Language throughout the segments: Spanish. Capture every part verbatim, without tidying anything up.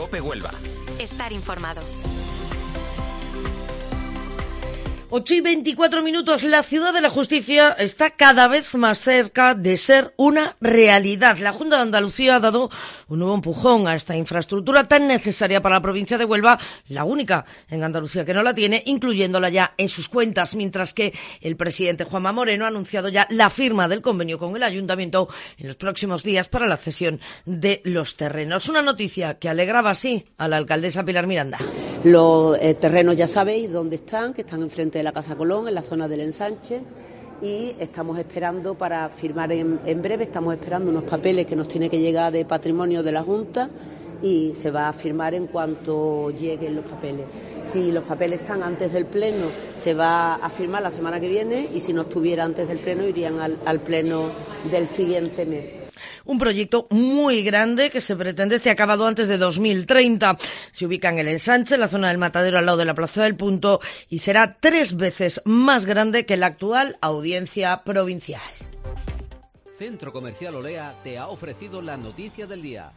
COPE Huelva. Estar informado. ocho y veinticuatro minutos. La ciudad de la justicia está cada vez más cerca de ser una realidad. La Junta de Andalucía ha dado un nuevo empujón a esta infraestructura tan necesaria para la provincia de Huelva, la única en Andalucía que no la tiene, incluyéndola ya en sus cuentas, mientras que el presidente Juanma Moreno ha anunciado ya la firma del convenio con el ayuntamiento en los próximos días para la cesión de los terrenos. Una noticia que alegraba así a la alcaldesa Pilar Miranda. Los eh, terrenos ya sabéis dónde están, que están enfrente de la Casa Colón, en la zona del ensanche, y estamos esperando para firmar en, en breve, estamos esperando unos papeles que nos tiene que llegar de patrimonio de la Junta y se va a firmar en cuanto lleguen los papeles. Si los papeles están antes del pleno, se va a firmar la semana que viene, y si no estuviera antes del pleno, irían al, al pleno del siguiente mes. Un proyecto muy grande que se pretende esté acabado antes de dos mil treinta. Se ubica en el ensanche, en la zona del Matadero, al lado de la Plaza del Punto, y será tres veces más grande que la actual audiencia provincial. Centro Comercial Olea te ha ofrecido la noticia del día.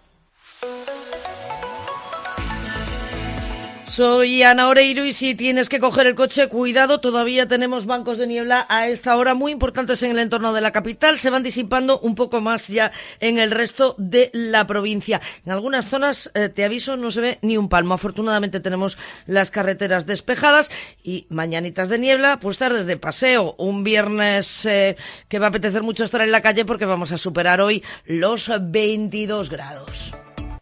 Soy Ana Oreiro, y si tienes que coger el coche, cuidado, todavía tenemos bancos de niebla a esta hora muy importantes en el entorno de la capital. Se van disipando un poco más ya en el resto de la provincia. En algunas zonas, eh, te aviso, no se ve ni un palmo. Afortunadamente tenemos las carreteras despejadas y mañanitas de niebla, pues tardes de paseo. Un viernes eh, que va a apetecer mucho estar en la calle porque vamos a superar hoy los veintidós grados.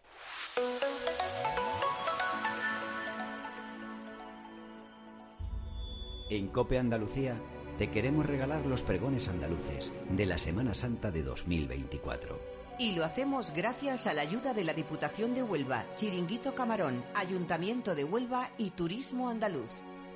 En COPE Andalucía te queremos regalar los pregones andaluces de la Semana Santa de dos mil veinticuatro. Y lo hacemos gracias a la ayuda de la Diputación de Huelva, Chiringuito Camarón, Ayuntamiento de Huelva y Turismo Andaluz.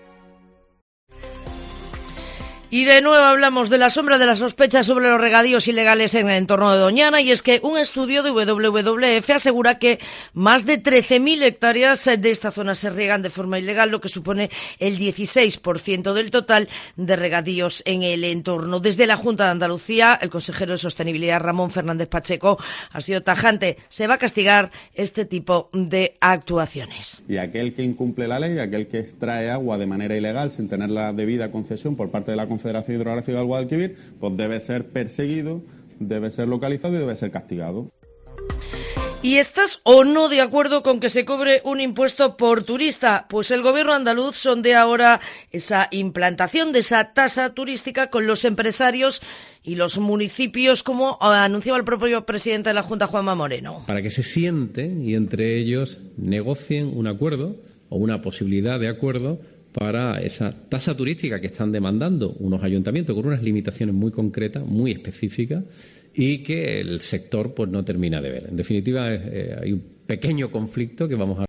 Y de nuevo hablamos de la sombra de la sospecha sobre los regadíos ilegales en el entorno de Doñana, y es que un estudio de W W F asegura que más de trece mil hectáreas de esta zona se riegan de forma ilegal, lo que supone el dieciséis por ciento del total de regadíos en el entorno. Desde la Junta de Andalucía, el consejero de Sostenibilidad, Ramón Fernández Pacheco, ha sido tajante. Se va a castigar este tipo de actuaciones. Y aquel que incumple la ley, aquel que extrae agua de manera ilegal sin tener la debida concesión por parte de la Confederación Hidrográfica del Guadalquivir, pues debe ser perseguido, debe ser localizado y debe ser castigado. ¿Y estás o no de acuerdo con que se cobre un impuesto por turista? Pues el gobierno andaluz sondea ahora esa implantación de esa tasa turística con los empresarios y los municipios, como anunciaba el propio presidente de la Junta, Juanma Moreno. Para que se sienten y entre ellos negocien un acuerdo o una posibilidad de acuerdo para esa tasa turística que están demandando unos ayuntamientos con unas limitaciones muy concretas, muy específicas, y que el sector pues no termina de ver. En definitiva, eh, hay un pequeño conflicto que vamos a...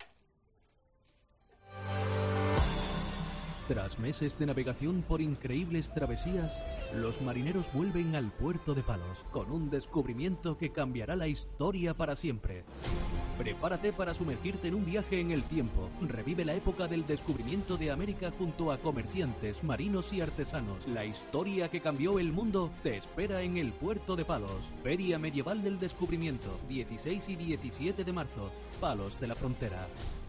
Tras meses de navegación por increíbles travesías, los marineros vuelven al puerto de Palos con un descubrimiento que cambiará la historia para siempre. Prepárate para sumergirte en un viaje en el tiempo. Revive la época del descubrimiento de América junto a comerciantes, marinos y artesanos. La historia que cambió el mundo te espera en el puerto de Palos. Feria Medieval del Descubrimiento, dieciséis y diecisiete de marzo. Palos de la Frontera.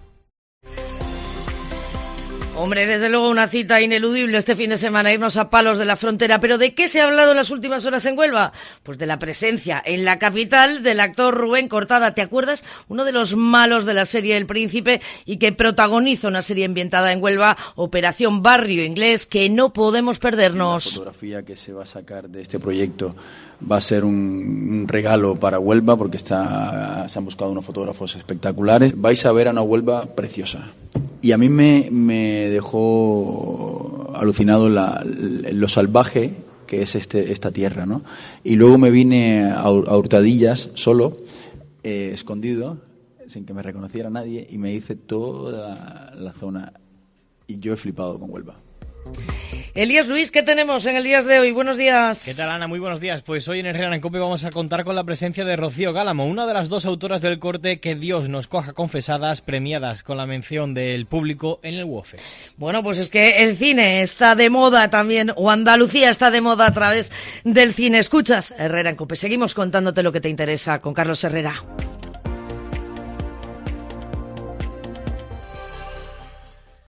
Hombre, desde luego una cita ineludible este fin de semana, irnos a Palos de la Frontera. ¿Pero de qué se ha hablado en las últimas horas en Huelva? Pues de la presencia en la capital del actor Rubén Cortada. ¿Te acuerdas? Uno de los malos de la serie El Príncipe y que protagoniza una serie ambientada en Huelva, Operación Barrio Inglés, que no podemos perdernos. La fotografía que se va a sacar de este proyecto va a ser un, un regalo para Huelva, porque está, se han buscado unos fotógrafos espectaculares. Vais a ver a una Huelva preciosa. Y a mí me, me dejó alucinado la, lo salvaje que es este, esta tierra, ¿no? Y luego me vine a, a hurtadillas, solo, eh, escondido, sin que me reconociera nadie, y me hice toda la zona. Y yo he flipado con Huelva. Elías Luis, ¿qué tenemos en el día de hoy? Buenos días. ¿Qué tal, Ana? Muy buenos días. Pues hoy en Herrera en Cope vamos a contar con la presencia de Rocío Gálamo, una de las dos autoras del corte Que Dios nos coja confesadas, premiadas con la mención del público en el WOFES. Bueno, pues es que el cine está de moda también, o Andalucía está de moda a través del cine. Escuchas Herrera en Cope. Seguimos contándote lo que te interesa con Carlos Herrera.